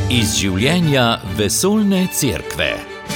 Iz življenja vesoljne cerkve.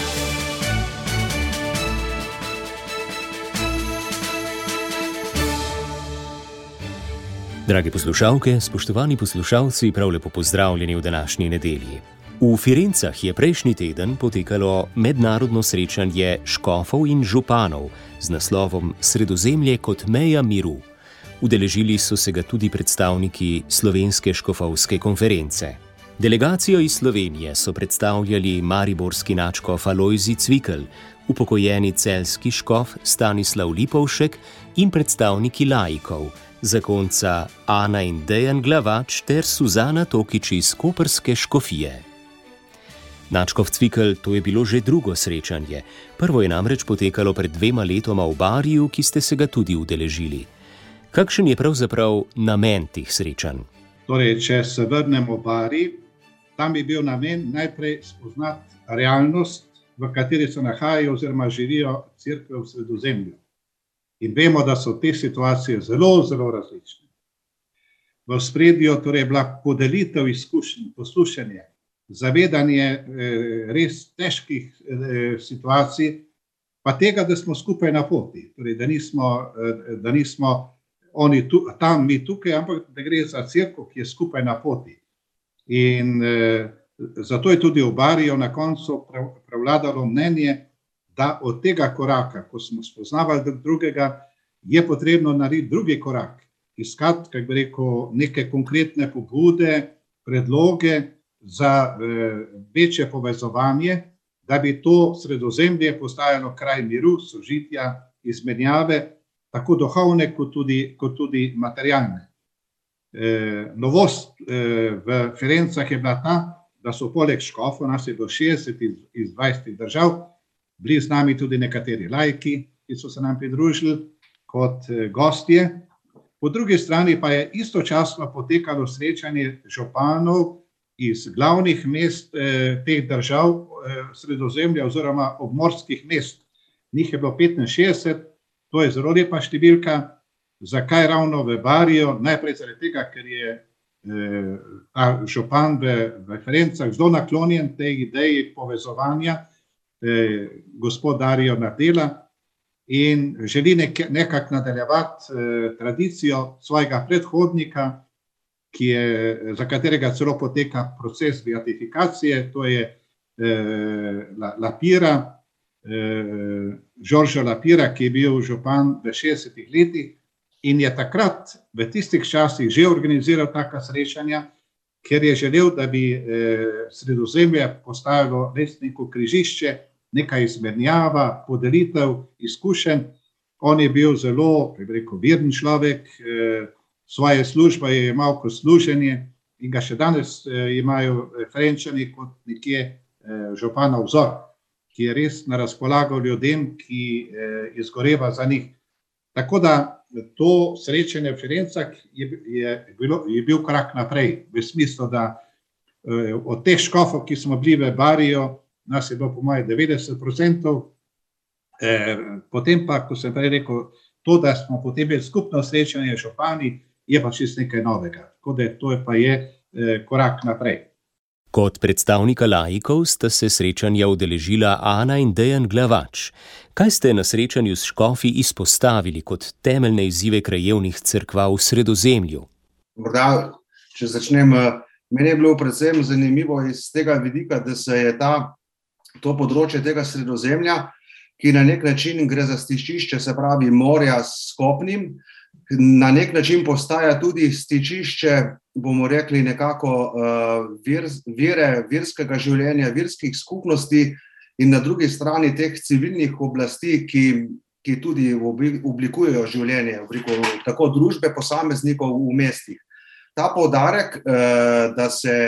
Dragi poslušalke, spoštovani poslušalci, prav lepo pozdravljeni v današnji nedelji. V Firencah je prejšnji teden potekalo mednarodno srečanje škofov in županov z naslovom Sredozemlje kot meja miru. Udeležili so se ga tudi predstavniki Slovenske škofovske konference. Delegacijo iz Slovenije so predstavljali mariborski nadškof Alojzij Cvikl, upokojeni celjski škof Stanislav Lipovšek in predstavniki laikov, zakonca Ana in Dejan Glavač ter Suzana Tokič iz koprske škofije. Nadškof Cvikl, to je bilo že drugo srečanje. Prvo je namreč potekalo pred 2 letoma v Bariju, ki ste se ga tudi udeležili. Kakšen je pravzaprav namen teh srečanj? Torej, če se vrnemo v Barij, tam je bil namen najprej spoznati realnost, v kateri se nahajajo oziroma živijo cerkve v Sredozemlju. In vemo, da so te situacije zelo, zelo različne. V ospredju torej bila podelitev izkušenj, poslušanje, zavedanje res težkih situacij, pa tega, da smo skupaj na poti. Torej, da nismo oni tam, mi tukaj, ampak da gre za cerkev, ki je skupaj na poti. In zato je tudi v Bariju na koncu prevladalo mnenje, da od tega koraka, ko smo spoznavali drugega, je potrebno narediti drugi korak. Iskati, kako bi rekel, neke konkretne pobude, predloge za večje povezovanje, da bi to Sredozemlje postajalo kraj miru, sožitja, izmenjave, tako duhovne kot tudi materialne. Novost v Firencah je bila ta, da so poleg škofov, nas je bilo 60 iz 20 držav, bili z nami tudi nekateri laiki, ki so se nam pridružili kot gostje. Po drugi strani pa je istočasno potekalo srečanje županov iz glavnih mest teh držav Sredozemlja oziroma obmorskih mest. Njih je bilo 65, to je zelo lepa številka. Zakaj ravno v Bariju? Najprej zaradi tega, ker je ta župan v Firencah zelo naklonjen tej ideji povezovanja, gospod Dario Nardella, in želi nekako nadaljevati tradicijo svojega predhodnika, za katerega celo poteka proces beatifikacije, to je Žoržo Lapira, ki je bil župan v 60 letih in je takrat v tistih časih že organiziral taka srečanja, ker je želel, da bi Sredozemlje postajalo res neko križišče, neka izmenjava, podelitev izkušenj. On je bil zelo, veren človek, svoje službe je imel kot služenje in ga še danes imajo Firenčani kot nekje županov vzor, ki je res na razpolago ljudem, ki izgoreva za njih. Tako da to srečanje v Firencah je bil korak naprej, v smislu, da od teh škofov, ki smo bili v Bariju, nas je bilo po moje 90%, potem pa, ko sem prej rekel, to, da smo potem imeli skupno srečanje župani, je pa čisto nekaj novega. Tako da to pa je korak naprej. Kot predstavnika laikov sta se srečanja udeležila Ana in Dejan Glavač. Kaj ste na srečanju s škofi izpostavili kot temeljne izzive krajevnih cerkva v Sredozemlju? Morda, če začnem, meni je bilo predvsem zanimivo iz tega vidika, da se je to področje tega Sredozemlja, ki na nek način gre za stičišče, se pravi morja s kopnim, na nek način postaja tudi stičišče, bomo rekli nekako verskega življenja, verskih skupnosti in na drugi strani teh civilnih oblasti, ki tudi oblikujejo življenje, tako družbe posameznikov v mestih. Ta poudarek, da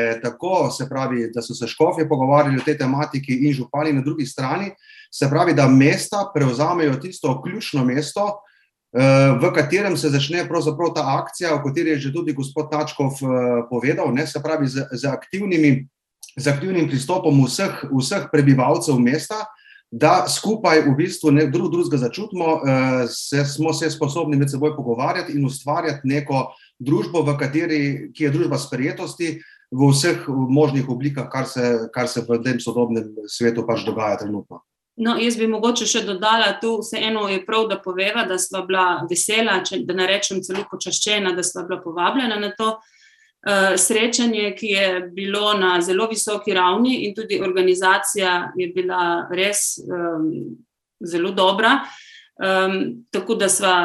so se škofje pogovarjali o tej tematiki in župani na drugi strani, se pravi, da mesta prevzamejo tisto ključno mesto, v katerem se začne pravzaprav ta akcija, o kateri je že tudi gospod Tačkov povedal, se pravi z aktivnim pristopom vseh prebivalcev mesta, da skupaj v bistvu drugega začutimo, smo se sposobni med seboj pogovarjati in ustvarjati neko družbo, ki je družba sprejetosti, v vseh možnih oblikah, kar se v tem sodobnem svetu pač dogaja trenutno. No, jaz bi mogoče še dodala tu, vseeno je prav, da poveva, da sva bila vesela, da ne rečem celo počaščena, da sva bila povabljena na to srečanje, ki je bilo na zelo visoki ravni in tudi organizacija je bila res zelo dobra. Tako da sva,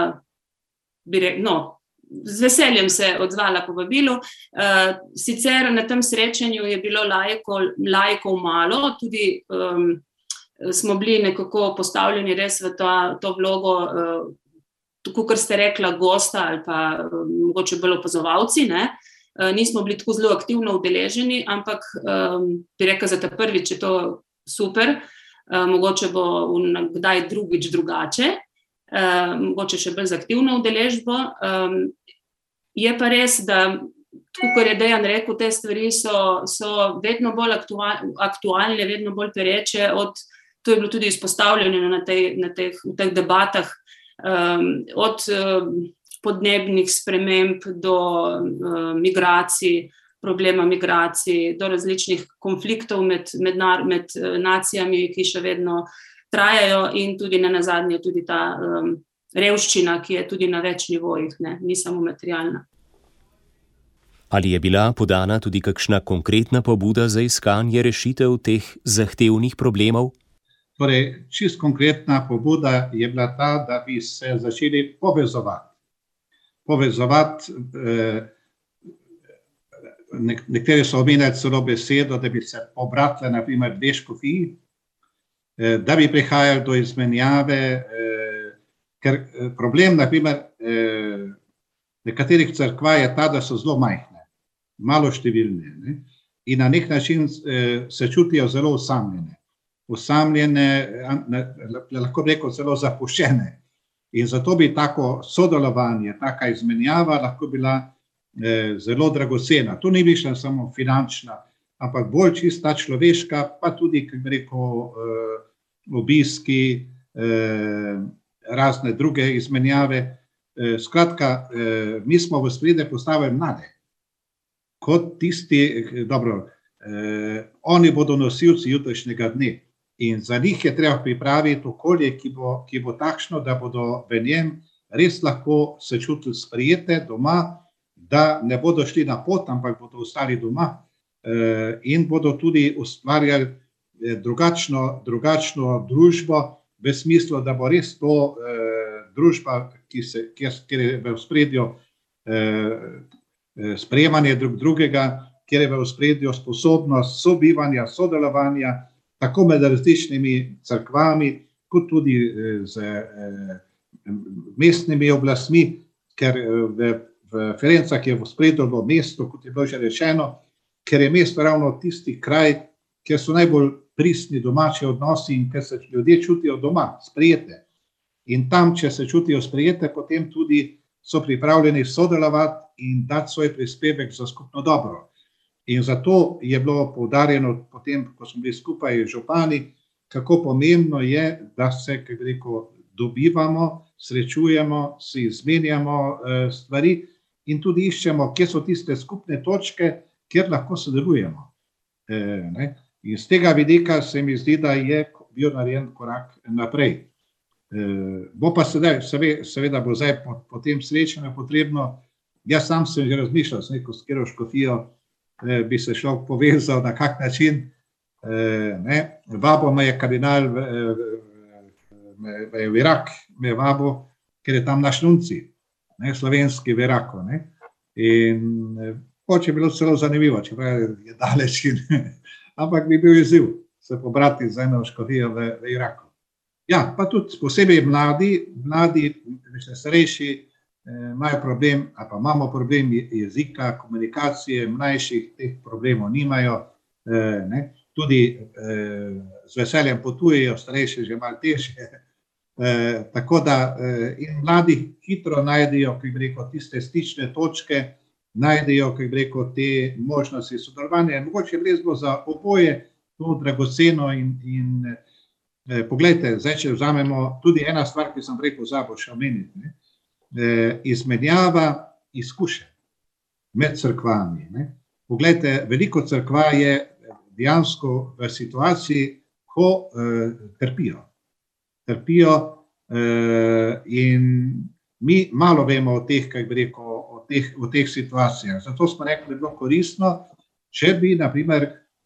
z veseljem se odzvala povabilu. Sicer na tem srečanju je bilo laikov malo, tudi smo bili nekako postavljeni res v to vlogo, tako kot ste rekla, gosta ali pa mogoče bolj opazovalci, ne. Nismo bili tako zelo aktivno udeleženi, ampak bi rekla, za ta prvič je to super, mogoče bo kdaj drugič drugače, mogoče še bolj z aktivno udeležbo. Je pa res, da tako, kot je Dejan rekel, te stvari so vedno bolj aktualne, vedno bolj pereče, to je bilo tudi izpostavljeno v teh debatah, od podnebnih sprememb do migracij, problema migracij, do različnih konfliktov med nacijami, ki še vedno trajajo, in tudi nenazadnje tudi ta revščina, ki je tudi na več nivojih, ni samo materialna. Ali je bila podana tudi kakšna konkretna pobuda za iskanje rešitev teh zahtevnih problemov? Torej, čisto konkretna pobuda je bila ta, da bi se začeli povezovati. Nekateri so omenjali celo besedo, da bi se pobratile na primer dve škofiji, da bi prihajali do izmenjave, ker problem na primer nekaterih cerkva je ta, da so zelo majhne, malo številne, ne? In na nek način se čutijo zelo osamljene, lahko bi rekel celo zapuščene. In zato bi tako sodelovanje, taka izmenjava lahko bila zelo dragocena. To ni bila samo finančna, ampak bolj čista človeška, pa tudi, kako bi rekel, obiski, razne druge izmenjave. Skratka, mi smo v ospredje postavili mlade. Kot tisti, oni bodo nosilci jutrišnjega dne. In za njih je treba pripraviti okolje, ki bo takšno, da bodo v njem res lahko se čutili sprejete doma, da ne bodo šli na pot, ampak bodo ostali doma in bodo tudi ustvarjali drugačno družbo, v smislu, da bo res to družba, kjer je v ospredju sprejemanje drugega, kjer je v ospredju sposobnost sobivanja, sodelovanja, tako med različnimi cerkvami, kot tudi z mestnimi oblastmi, ker v Firencah je v ospredju mesto, kot je bilo že rečeno, ker je mesto ravno tisti kraj, kjer so najbolj pristni domači odnosi in ker se ljudje čutijo doma, sprejete. In tam, če se čutijo sprejete, potem tudi so pripravljeni sodelovati in dati svoj prispevek za skupno dobro. In zato je bilo poudarjeno potem, ko smo bili skupaj župani, kako pomembno je, da se, kako rekel, dobivamo, srečujemo, si izmenjamo stvari in tudi iščemo, kje so tiste skupne točke, kjer lahko sodelujemo. In z tega vidika se mi zdi, da je bil narejen korak naprej. Bo pa sedaj, seveda bo zdaj po tem srečanju potrebno, jaz sam sem že razmišljal s neko skero škofijo, bi se človek povezal, na kak način. Vabo me je kardinal v Irak, me je vabo, ker je tam naš nunci, slovenski v Iraku. In je bilo celo zanimivo, čeprav je daleč, ampak bi bil izziv se pobrati z eno škofijo v Iraku. Ja, pa tudi posebej mladi, starejši, imajo problem, ali pa imamo problem jezika, komunikacije, mlajših teh problemov nimajo, tudi z veseljem potujejo, starejši že malo težje, tako da in mladi hitro najdejo, kako bi rekel, tiste stične točke, najdejo, kako bi rekel, te možnosti sodelovanja. Mogoče res bo za oboje to dragoceno in poglejte, zdaj, če vzamemo tudi ena stvar, ki sem prej pozabil še omeniti, izmenjava izkušenj med cerkvami. Poglejte, veliko cerkva je dejansko v situaciji, ko trpijo. In mi malo vemo o teh, kako bi rekel, o teh situacijah. Zato smo rekli, da bi bilo koristno, če bi, na primer,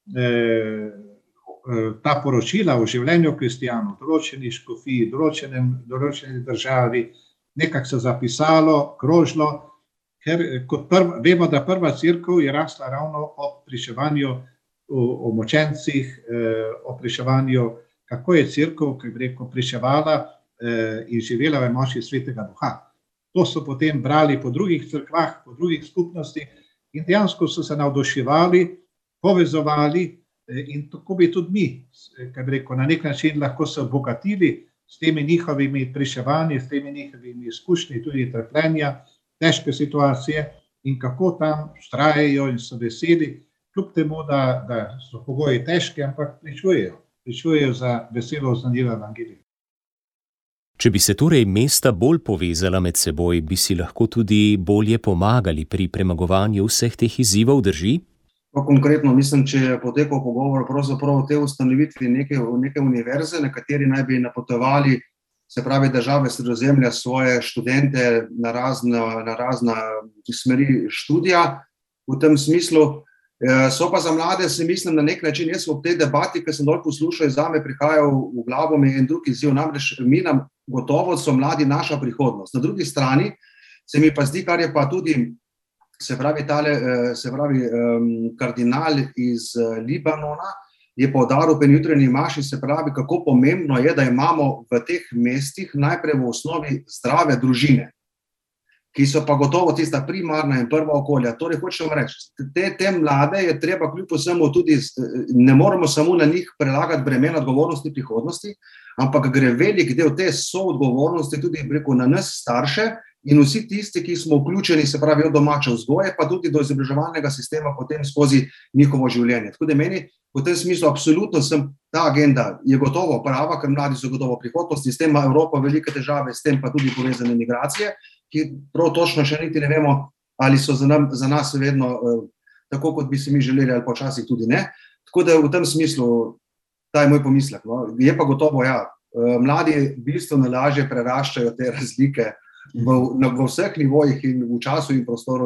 ta poročila o življenju kristijanov, določeni škofiji, določeni državi, nekako se zapisalo, krožilo, ker vemo, da prva cerkev je rasla ravno ob pričevanju o močencih, o pričevanju, kako je cerkev, kako bi rekel, pričevala in živela v moči Svetega Duha. To so potem brali po drugih cerkvah, po drugih skupnostih in dejansko so se navduševali, povezovali in tako bi tudi mi, kako bi rekel, na nek način lahko se obogatili s temi njihovimi pričevanji, s temi njihovimi izkušnji, tudi trpljenja, težke situacije in kako tam vztrajajo in so veseli, kljub temu, da so pogoji težki, ampak pričujejo za veselo oznanilo evangelija. Če bi se torej mesta bolj povezala med seboj, bi si lahko tudi bolje pomagali pri premagovanju vseh teh izzivov, drži? Konkretno mislim, če je potekal pogovor pravzaprav o tej ustanovitvi neke univerze, na kateri naj bi napotovali, se pravi, države Sredozemlja svoje študente na razna smeri študija. V tem smislu so pa za mlade, si mislim, na nek način, jaz v tej debati, ki sem dol poslušal, zame prihajal v glavo mi en drugi izziv, namreč gotovo so mladi naša prihodnost. Na drugi strani se mi pa zdi, kar je pa tudi, se pravi, kardinal iz Libanona je poudaril pri jutranji maši, se pravi, kako pomembno je, da imamo v teh mestih najprej v osnovi zdrave družine, ki so pa gotovo tista primarna in prva okolja. Torej, hočem reči, te mlade je treba kljub vsemu tudi, ne moramo samo na njih prelagati bremen odgovornosti prihodnosti, ampak gre velik del te soodgovornosti tudi na nas starše in vsi tisti, ki smo vključeni, se pravi, od domače vzgoje, pa tudi do izobraževalnega sistema potem skozi njihovo življenje. Tako da meni v tem smislu absolutno ta agenda je gotovo prava, ker mladi so gotovo prihodnosti, s tem ima Evropa velike težave, s tem pa tudi povezane migracije, ki prav točno še niti ne vemo, ali so za nas vedno tako, kot bi si mi želeli, ali pa včasih tudi ne. Tako da v tem smislu, ta je moj pomislek. Je pa gotovo, mladi bistveno lažje preraščajo te razlike v vseh nivojih in v času in prostoru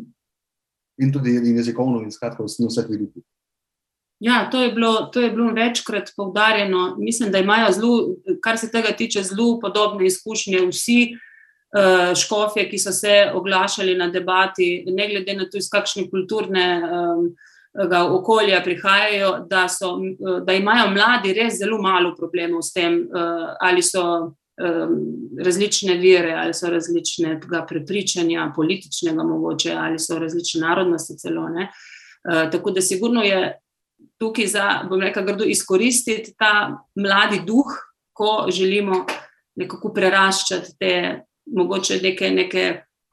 in tudi jezikovno in skratka na vseh vidikih. Ja, to je bilo večkrat poudarjeno. Mislim, da imajo kar se tega tiče, zelo podobne izkušnje vsi škofje, ki so se oglašali na debati, ne glede na to, iz kakšne kulturnega okolja prihajajo, da imajo mladi res zelo malo problemov s tem, ali so različne vere, ali so različnega prepričanja, političnega mogoče, ali so različne narodnosti celo. Tako da sigurno je tukaj grdo izkoristiti ta mladi duh, ko želimo nekako preraščati te mogoče neke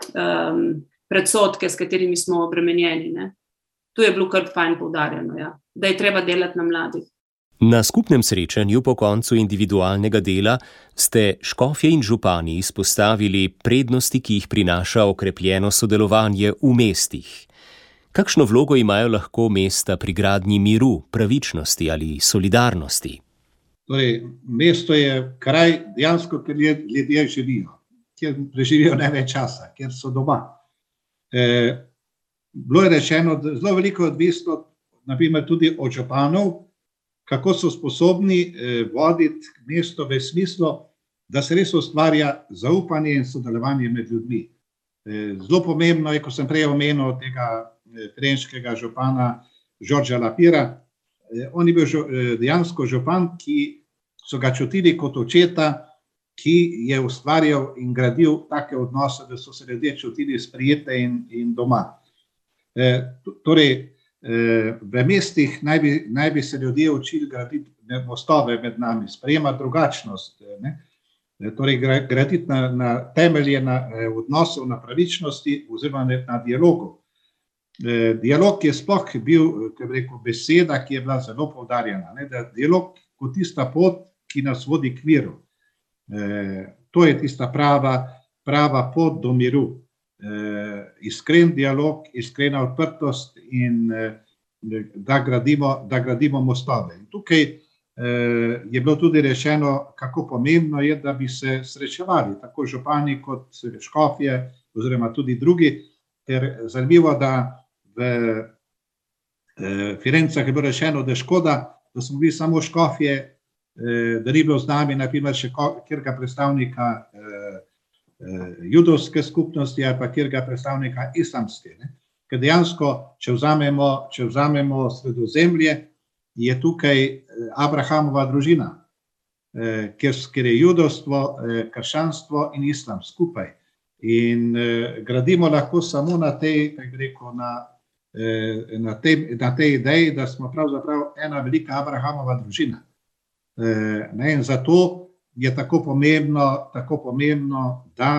predsodke, s katerimi smo obremenjeni. Tu je bilo kar fajn poudarjeno, da je treba delati na mladih. Na skupnem srečanju po koncu individualnega dela ste škofje in župani izpostavili prednosti, ki jih prinaša okrepljeno sodelovanje v mestih. Kakšno vlogo imajo lahko mesta pri gradnji miru, pravičnosti ali solidarnosti? Torej, mesto je kraj dejansko, kjer ljudje živijo, kjer preživijo največ časa, kjer so doma. Bilo je rečeno, da zelo veliko odvisno, naprimer tudi od županov, kako so sposobni voditi mesto v smislu, da se res ustvarja zaupanje in sodelovanje med ljudmi. Zelo pomembno je, ko sem prej omenil tega trenškega župana Žorža Lapira, on je bil dejansko župan, ki so ga čutili kot očeta, ki je ustvarjal in gradil take odnose, da so se ljudje čutili sprijete in doma. Torej, v mestih naj bi se ljudje učili graditi mostove med nami, sprejemati drugačnost, torej graditi na temelje na odnosov, na pravičnosti oziroma na dialogu. Dialog je sploh bil, kako bi rekel, beseda, ki je bila zelo poudarjena, da dialog kot tista pot, ki nas vodi k miru. To je tista prava pot do miru. iskren dialog, iskrena odprtost in da gradimo mostove. In tukaj je bilo tudi rečeno, kako pomembno je, da bi se srečevali, tako župani kot škofje, oziroma tudi drugi, ker zanimivo, da v Firencah je bilo rečeno, da je škoda, da smo bili samo škofje, da ni bilo z nami, na primer, še kjerga predstavnika judovske skupnosti ali pa kjerga predstavnika islamske. Ker dejansko, če vzamemo Sredozemlje, je tukaj Abrahamova družina, kjer je judovstvo, krščanstvo in islam skupaj. In gradimo lahko samo na tej, kako bi rekel, na tej ideji, da smo pravzaprav ena velika Abrahamova družina. In zato je tako pomembno, da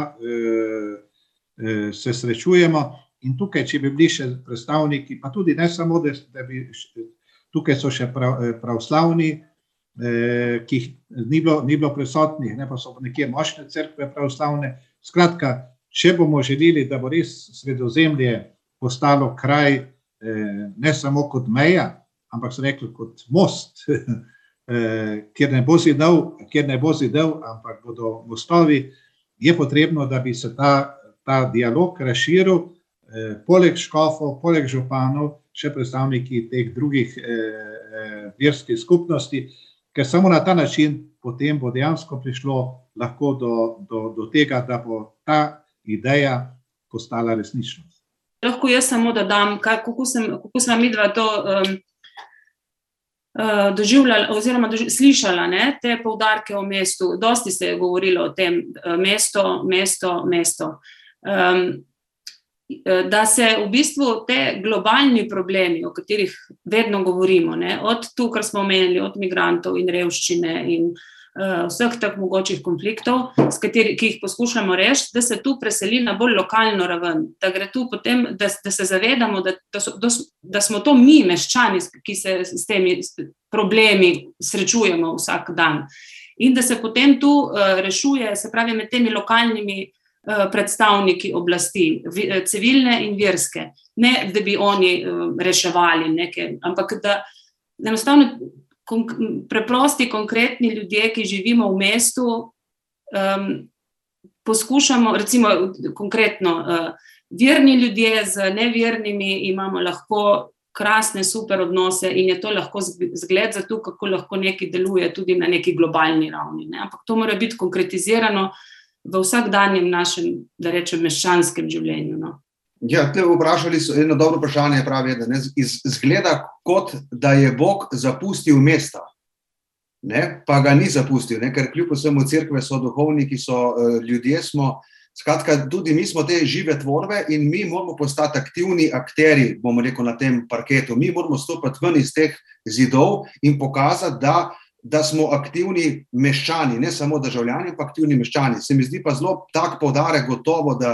se srečujemo. In tukaj, če bi bili še predstavniki, pa tudi ne samo, da bi tukaj so še pravoslavni, ki jih ni bilo prisotnih, pa so nekje močne cerkve pravoslavne. Skratka, če bomo želeli, da bo res Sredozemlje postalo kraj ne samo kot meja, ampak so rekli kot most, kjer ne bo zidov, ampak bodo mostovi, je potrebno, da bi se ta dialog razširil, poleg škofov, poleg županov, še predstavniki teh drugih verskih skupnosti, ker samo na ta način potem bo dejansko prišlo lahko do tega, da bo ta ideja postala resničnost. Lahko jaz samo dodam, kako sem midva to doživljala oziroma slišala, te poudarke o mestu. Dosti se je govorilo o tem mesto. Da se v bistvu te globalni problemi, o katerih vedno govorimo, od tu, kar smo omenili, od migrantov in revščine in vseh teh mogočih konfliktov, ki jih poskušamo rešiti, da se tu preseli na bolj lokalno raven, da gre tu potem, da se zavedamo, da smo to mi, meščani, ki se s temi problemi srečujemo vsak dan. In da se potem tu rešuje, se pravi, med temi lokalnimi predstavniki oblasti, civilne in verske. Ne, da bi oni reševali nekaj, ampak da enostavno preprosti, konkretni ljudje, ki živimo v mestu, poskušamo, recimo konkretno, verni ljudje z nevernimi imamo lahko krasne, super odnose in je to lahko zgled za to, kako lahko nekaj deluje tudi na neki globalni ravni. Ampak to mora biti konkretizirano v vsakdanjem našem, da rečem, meščanskem življenju. Ja, te vprašali so eno dobro vprašanje, pravi, da izgleda kot, da je Bog zapustil mesta, pa ga ni zapustil, ker kljub vsemu cerkve so duhovniki, so ljudje smo, skratka, tudi mi smo te žive tvorbe in mi moramo postati aktivni akteri, bomo rekel, na tem parketu. Mi moramo stopiti ven iz teh zidov in pokazati, da smo aktivni meščani, ne samo državljani, pa aktivni meščani. Se mi zdi pa zelo tak poudarek gotovo, da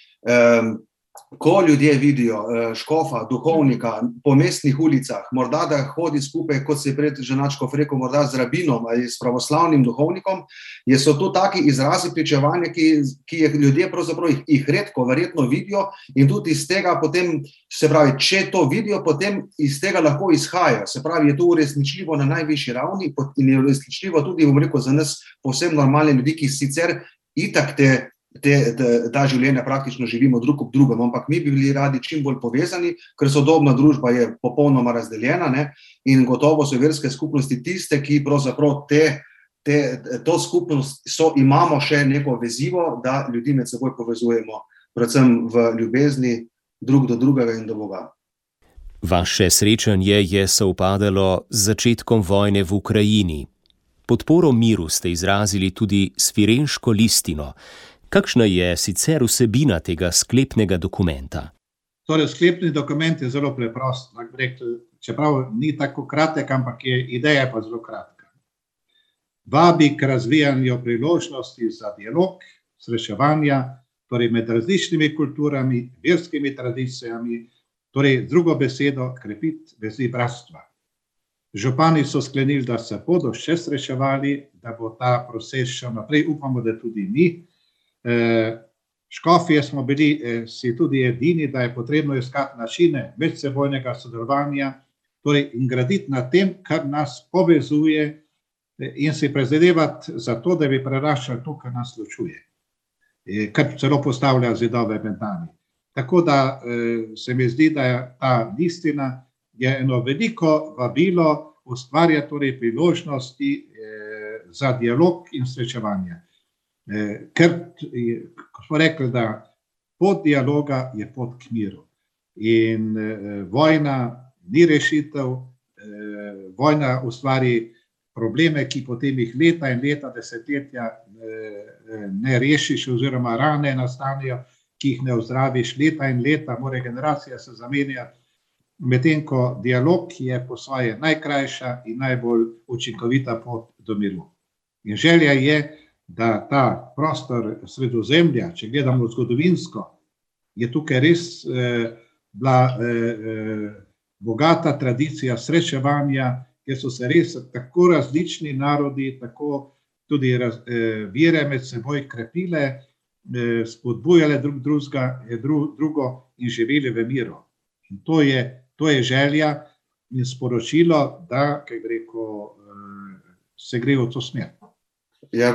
ko ljudje vidijo škofa, duhovnika po mestnih ulicah, morda da hodi skupaj, kot se je pred Ženačkov rekel, morda z rabinom ali s pravoslavnim duhovnikom, so to taki izrazi pričevanja, ki ljudje pravzaprav jih redko verjetno vidijo in tudi iz tega potem, se pravi, če to vidijo, potem iz tega lahko izhajajo. Se pravi, je to uresničljivo na najvišji ravni in je uresničljivo tudi, bom rekel, za nas povsem normalne ljudi, ki sicer itak ta življenja praktično živimo drug ob drugem, ampak mi bi bili radi čim bolj povezani, ker sodobna družba je popolnoma razdeljena in gotovo so verske skupnosti tiste, ki pravzaprav to skupnost imamo še neko vezivo, da ljudi med seboj povezujemo, predvsem v ljubezni drug do drugega in do Boga. Vaše srečanje je sovpadalo z začetkom vojne v Ukrajini. Podporo miru ste izrazili tudi s Firenško listino. Kakšna je sicer vsebina tega sklepnega dokumenta? Torej, sklepni dokument je zelo preprost, čeprav ni tako kratek, ampak je ideja pa zelo kratka. Vabi k razvijanju priložnosti za dialog, srečevanja, torej med različnimi kulturami, verskimi tradicijami, torej z drugo besedo krepiti vezi bratstva. Župani so sklenili, da se bodo še srečevali, da bo ta proces šel naprej, upamo, da tudi mi. Škofje smo bili si tudi edini, da je potrebno iskati načine medsebojnega sodelovanja, torej in graditi na tem, kar nas povezuje in si prizadevati za to, da bi preraščali to, kar nas ločuje, kar celo postavlja zidove med nami. Tako da se mi zdi, da je ta listina je eno veliko vabilo, ustvarja torej priložnosti za dialog in srečevanje. Ker, ko smo rekli, da pot dialoga je pot k miru. In vojna ni rešitev, vojna ustvari probleme, ki potem jih leta in leta, desetletja ne rešiš, oziroma rane nastanejo, ki jih ne ozdraviš leta in leta, mora generacija se zamenjati, medtem ko dialog je po svoje najkrajša in najbolj učinkovita pot do miru. In želja je, da ta prostor Sredozemlja, če gledamo zgodovinsko, je tukaj res bila bogata tradicija srečevanja, kjer so se res tako različni narodi, tako tudi vere med seboj krepile, spodbujale drugo in živeli v miru. In to je želja in sporočilo, da, kaj bi rekel, se gre v to smer. Ja,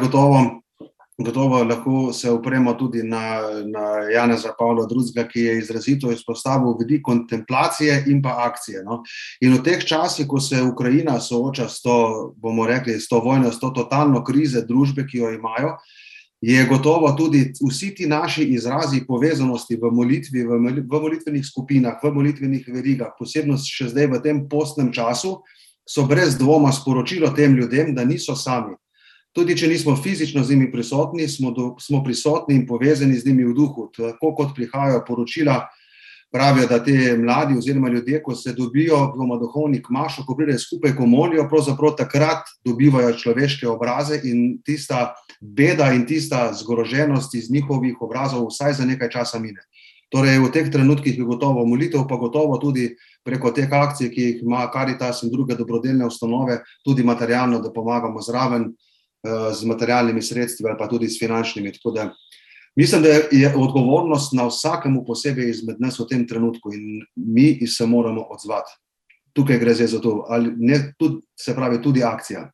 gotovo lahko se opremo tudi na Janeza Pavla II., ki je izrazito izpostavil vidik kontemplacije in pa akcije. No? In v teh časih, ko se Ukrajina sooča s to, bomo rekli, s to vojno, s to totalno krize družbe, ki jo imajo, je gotovo tudi vsi ti naši izrazi povezanosti v molitvi, v molitvenih skupinah, v molitvenih verigah, posebno še zdaj v tem postnem času, so brez dvoma sporočilo tem ljudem, da niso sami. Tudi če nismo fizično z njimi prisotni, smo prisotni in povezani z njimi v duhu. Tako kot prihajajo poročila, pravijo, da te mladi oziroma ljudje, ko se dobijo doma duhovnik mašo, ko pridejo skupaj, ko molijo, pravzaprav takrat dobivajo človeške obraze in tista beda in tista zgroženost iz njihovih obrazov vsaj za nekaj časa mine. Torej v teh trenutkih je gotovo molitev, pa gotovo tudi preko teh akcij, ki jih ima Karitas in druge dobrodelne ustanove, tudi materialno, da pomagamo zraven z materialnimi sredstvi ali pa tudi s finančnimi. Tako da mislim, da je odgovornost na vsakemu posebej izmed nas v tem trenutku in mi se moramo odzvati. Tukaj gre za to, ali ne, se pravi tudi akcija.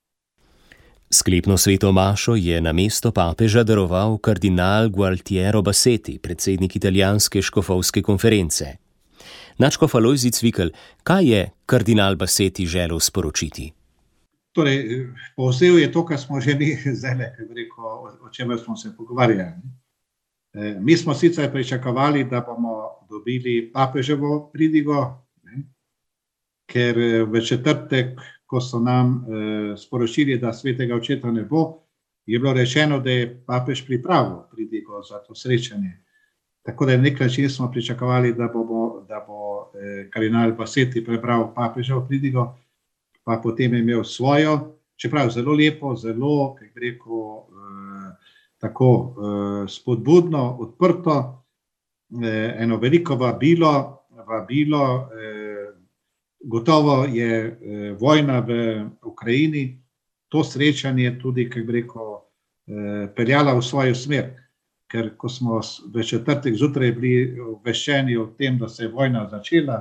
Sklepno sveto mašo je na mesto papeža daroval kardinal Gualtiero Bassetti, predsednik italijanske škofovske konference. Nadškof Alojzij Cvikl, kaj je kardinal Bassetti želel sporočiti? Torej, povzel je to, kar smo že mi zdaj, o čemer smo se pogovarjali. Mi smo sicer pričakovali, da bomo dobili papeževo pridigo, ker v četrtek, ko so nam sporočili, da svetega očeta ne bo, je bilo rečeno, da je papež pripravil pridigo za to srečanje. Tako da nek način smo pričakovali, da bo kardinal Bassetti prebral papeževo pridigo, pa potem je imel svojo, čeprav zelo lepo, zelo, kako bi rekel, tako spodbudno, odprto, eno veliko vabilo, gotovo je vojna v Ukrajini, to srečanje tudi, kako bi rekel, peljala v svojo smer, ker ko smo v četrtek zjutraj bili obveščeni o tem, da se je vojna začela,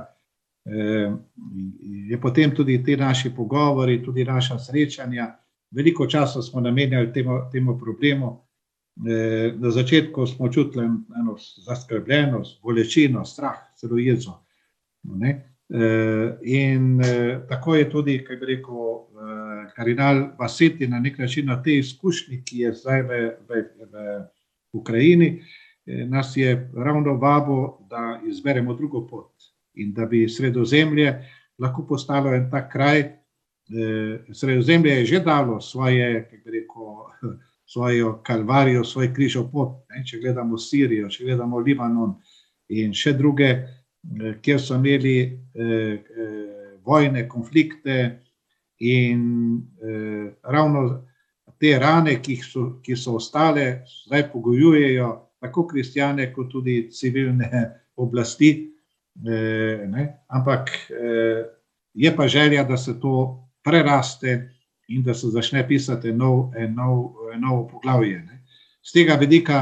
je potem tudi te naši pogovori, tudi naša srečanja, veliko časa smo namenjali temu problemu. Na začetku smo čutili eno zaskrbljenost, bolečino, strah, celo jezo. In tako je tudi, kako bi rekel, kardinal Bassetti na nek način na tej izkušnji, ki je zdaj v Ukrajini, nas je ravno vabil, da izberemo drugo pot in da bi Sredozemlje lahko postalo en tak kraj. Sredozemlje je že dalo svoje, kako bi rekel, svojo kalvarijo, svoj križov pot, če gledamo Sirijo, če gledamo Libanon in še druge, kjer so imeli vojne, konflikte in ravno te rane, ki so ostale, zdaj pogojujejo tako kristjane, kot tudi civilne oblasti. Ampak je pa želja, da se to preraste in da se začne pisati novo poglavje. Z tega vidika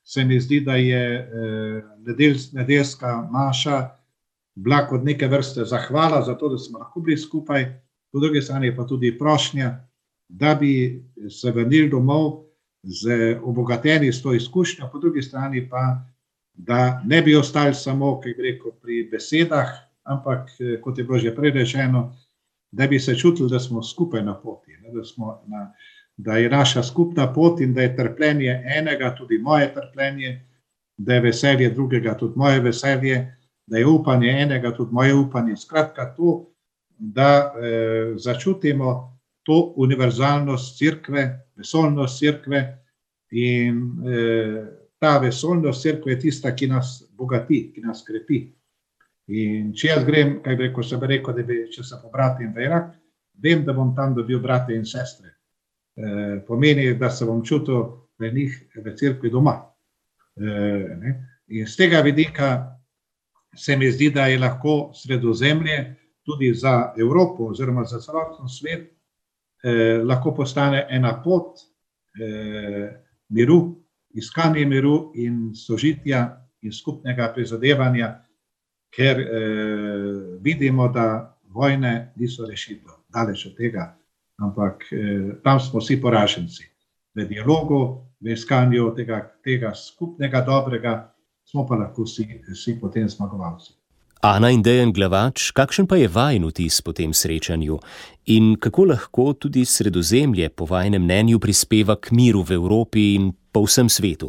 se mi zdi, da je nedeljska maša bila kot neke vrste zahvala za to, da smo lahko bili skupaj, po drugi strani pa tudi prošnja, da bi se vrnili domov z obogateni s to izkušnjo, po drugi strani pa, da ne bi ostali samo, kaj bi rekel, pri besedah, ampak, kot je bilo že prej rečeno, da bi se čutili, da smo skupaj na poti, da je naša skupna pot in da je trpljenje enega tudi moje trpljenje, da je veselje drugega tudi moje veselje, da je upanje enega tudi moje upanje. Skratka to, da začutimo to univerzalnost cerkve, vesoljnost cerkve in ta vesoljnost cerkve je tista, ki nas bogati, ki nas krepi. In če jaz grem, kaj bi rekel, da bi, če se pobratim v Irak, vem, da bom tam dobil brate in sestre. Pomeni, da se bom čutil pri njih v cerkvi doma. In z tega vidika se mi zdi, da je lahko Sredozemlje tudi za Evropo oziroma za celoten svet lahko postane ena pot miru, iskanje miru in sožitja in skupnega prizadevanja, ker vidimo, da vojne niso rešitev, daleč od tega, ampak tam smo vsi poraženci. V dialogu, v iskanju tega skupnega dobrega smo pa lahko vsi potem zmagovalci. Ana in Dejan Glavač, kakšen pa je vajin vtis po tem srečanju in kako lahko tudi Sredozemlje po vajinem mnenju prispeva k miru v Evropi in po vsem svetu?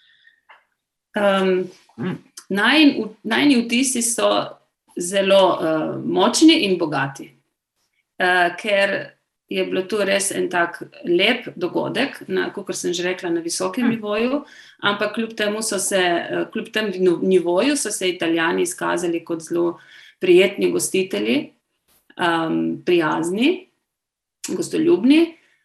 Najini vtisi so zelo močni in bogati, ker je bilo to res en tak lep dogodek, kakor sem že rekla, na visokem nivoju, ampak kljub tem nivoju so se Italijani izkazali kot zelo prijetni gostitelji, prijazni, gostoljubni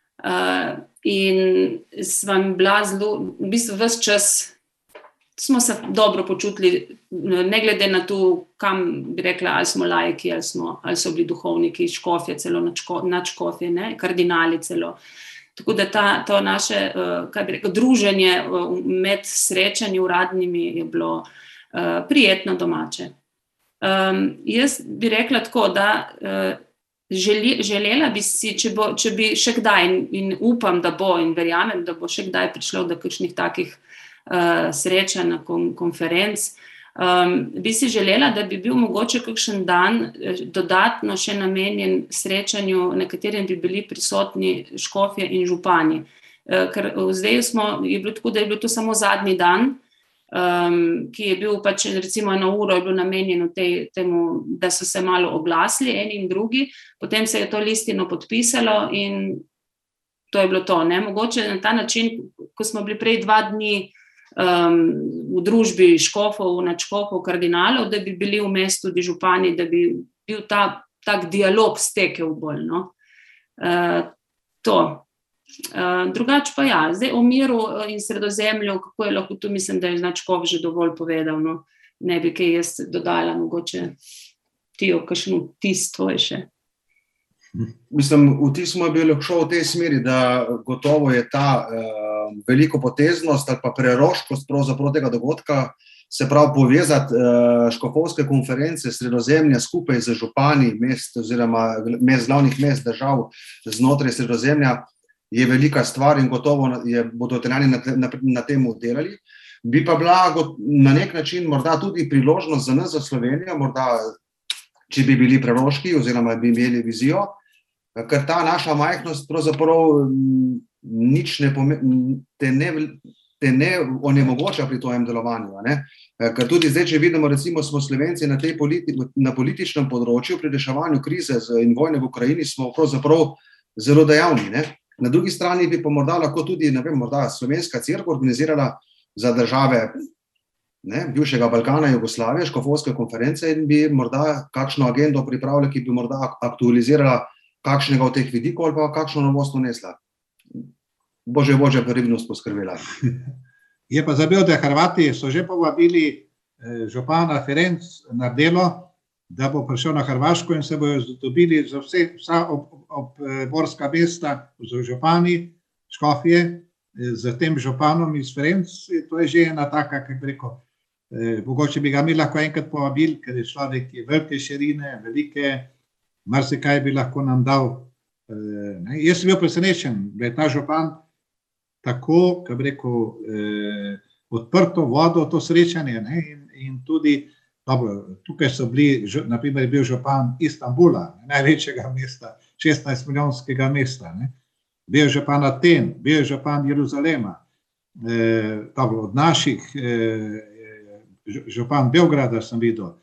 in svam bila zelo, v bistvu ves čas smo se dobro počutili, ne glede na to, kam bi rekla, ali smo laiki, ali so bili duhovniki, škofje, celo nadškofje, kardinali celo. Tako da to naše, kaj bi rekla, druženje med srečanji uradnimi je bilo prijetno domače. Jaz bi rekla tako, da želela bi si, če bi še kdaj, in upam, da bo, in verjamem, da bo še kdaj prišlo do kakšnih takih srečanj, konferenc, bi si želela, da bi bil mogoče kakšen dan dodatno še namenjen srečanju, na katerem bi bili prisotni škofje in župani. Ker zdaj je bilo tako, da je bil to samo zadnji dan, ki je bil pač recimo 1 uro je bil namenjen temu, da so se malo oglasili eni in drugi, potem se je to listino podpisalo in to je bilo to. Mogoče na ta način, ko smo bili prej 2 dni v družbi škofov, nadškofov, kardinalov, da bi bili vmes tudi župani, da bi bil tak dialog stekel bolj. To. Drugače pa zdaj o miru in Sredozemlju, kako je lahko tu, mislim, da je nadškof že dovolj povedal, ne bi kaj jaz dodala, mogoče ti o kakšen vtis tvoj še. Mislim, vtis moj bi šel v tej smeri, da gotovo je ta velikopoteznost ali pa preroškost pravzaprav tega dogodka, se pravi povezati škofovske konference Sredozemlja skupaj z župani mest oziroma glavnih mest držav znotraj Sredozemlja je velika stvar in gotovo bodo Italijani na tem delali. Bi pa bila na nek način morda tudi priložnost za nas, za Slovenijo, morda če bi bili preroški oziroma bi imeli vizijo, ker ta naša majhnost pravzaprav nič te ne onemogoča pri tvojem delovanju. Ker tudi zdaj, če vidimo, recimo smo Slovenci na političnem področju pri reševanju krize in vojne v Ukrajini smo pravzaprav zelo dejavni. Na drugi strani bi pa morda lahko tudi, ne vem, morda Slovenska cerkev organizirala za države bivšega Balkana, Jugoslavije, škofovske konference in bi morda kakšno agendo pripravila, ki bi morda aktualizirala kakšnega od teh vidikov ali pa kakšno novost unesla. Bože, previdnost poskrbela. Je pa zabil, da Hrvati so že povabili župana Ferenc na delo, da bo prišel na Hrvaško in se bojo dobili za vsa obmorska mesta z župani, škofje z tem županom iz Ferenc, to je že ena taka, kako bi rekel, mogoče bi ga mi lahko enkrat povabili, ker je človek velike širine, velike, marsikaj bi lahko nam dal. Jaz sem bil presenečen, da je ta župan tako, kako bi rekel, odprto vodo to srečanje, in tudi, dobro, tukaj so bili, naprimer je bil župan Istanbula, največjega mesta, 16-milijonskega mesta, bil je župan Aten, bil je župan Jeruzalema, dobro, od naših, župan Beograda sem videl,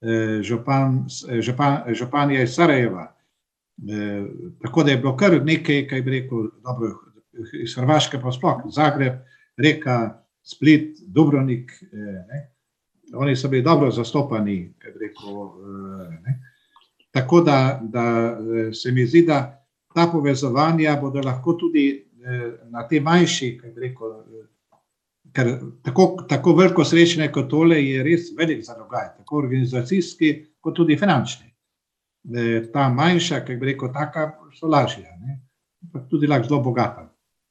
župan je iz Sarajeva, tako da je bilo kar nekaj, kaj bi rekel, dobro, iz Hrvaške pa sploh, Zagreb, Reka, Split, Dubrovnik, oni so bili dobro zastopani, kaj bi rekel, tako da se mi zdi, da ta povezovanja bodo lahko tudi na te manjši, kaj bi rekel, ker tako veliko srečanje kot tole je res velik zalogaj, tako organizacijski, kot tudi finančni. Ta manjša, kaj bi rekel, taka so lažja, pa tudi lahko zelo bogata.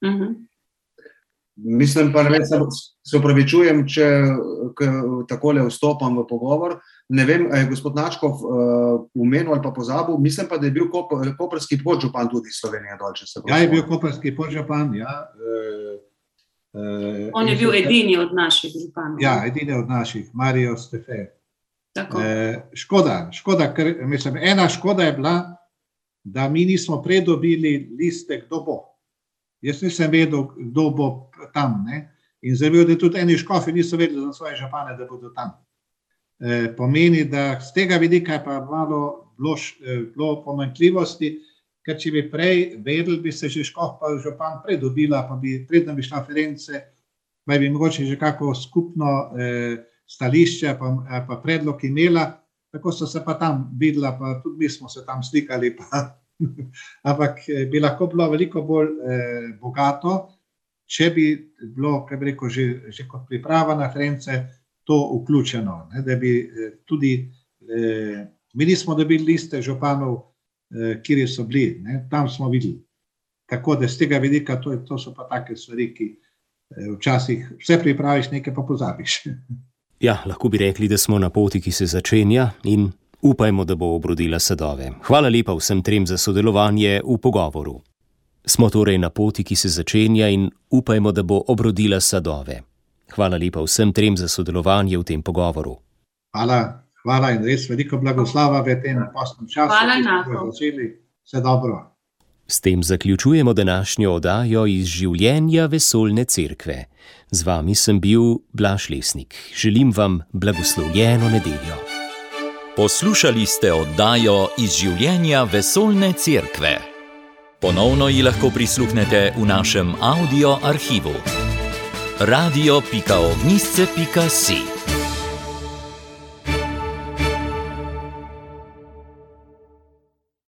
Mislim pa, se opravičujem, če takole vstopam v pogovor. Ne vem, je gospod Načkov omenil ali pa pozabil, mislim pa, da je bil koprski podžupan tudi iz Slovenije dol, če se bo. Ja, je bil koprski podžupan, ja. On je bil edini od naših županov. Ja, edini od naših, Mario Stefe. Škoda, ker mislim, ena škoda je bila, da mi nismo predobili liste, kdo bo. Jaz nisem vedel, kdo bo tam, in zdaj da tudi eni škofi niso vedeli za svoje župane, da bodo tam. Pomeni, da z tega vidika je pa malo bilo pomanjkljivosti, ker če bi prej vedeli, bi se že škof pa župan predobila, pa bi predno bi šla Ference, pa bi mogoče že kako skupno stališče pa predlog imela, tako so se pa tam videla, pa tudi mi smo se tam slikali, ampak bi lahko bilo veliko bolj bogato, če bi bilo, kaj bi rekel, že kot priprava na Ference to vključeno, da bi tudi, mi nismo dobili liste županov, kjer so bili, tam smo videli. Tako da z tega vidika, to so pa take stvari, ki včasih vse pripraviš, nekaj pa pozabiš. Ja, lahko bi rekli, da smo na poti, ki se začenja in upajmo, da bo obrodila sadove. Hvala lepa vsem trem za sodelovanje v pogovoru. Smo torej na poti, ki se začenja in upajmo, da bo obrodila sadove. Hvala lepa vsem trem za sodelovanje v tem pogovoru. Hvala in res veliko blagoslava v tem postnem času. Hvala enako. Vse dobro. S tem zaključujemo današnjo oddajo iz življenja Vesoljne cerkve. Z vami sem bil Blaž Lesnik. Želim vam blagoslovljeno nedeljo. Poslušali ste oddajo iz življenja Vesoljne cerkve. Ponovno ji lahko prisluhnete v našem audio arhivu. radio.ognisce.si